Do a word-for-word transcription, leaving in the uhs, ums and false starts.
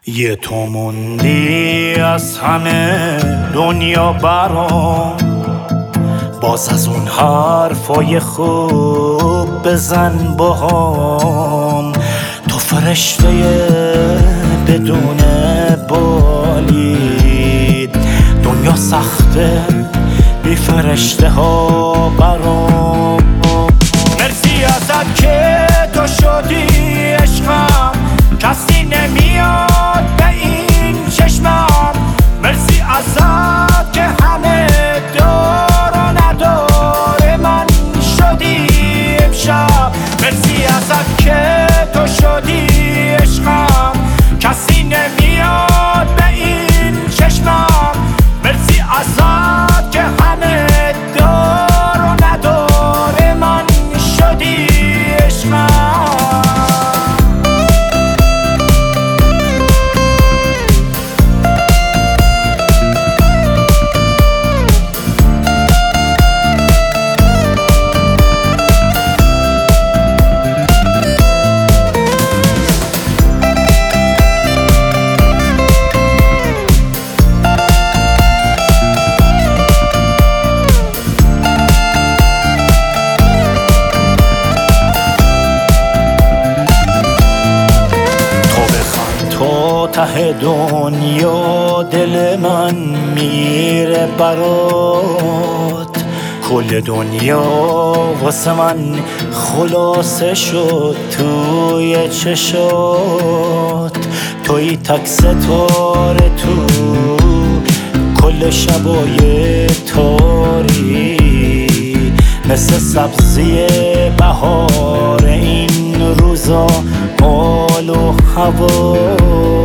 یه تو موندی از همه دنیا برام، باز از اون حرفای خوب بزن باهام. تو فرشته بدون بالی، دنیا سخته بی فرشته ها برام. مرسی ازت که تو شدی عشقم، کسی نمیاد به این چشمم. مرسی ازت که همه دار و نداره من شدی امشب. مرسی ازت که تو شدی عشقم، کسی نمیاد به این چشمم. مرسی ازت که همه دار و نداره من شدی عشقم. ته دنیا دل من میره برات، کل دنیا واسه من خلاصه شد توی چشات. توی تک ستاره تو کل شبای تاری، مثل سبزی بهار این روزا حال و هوا.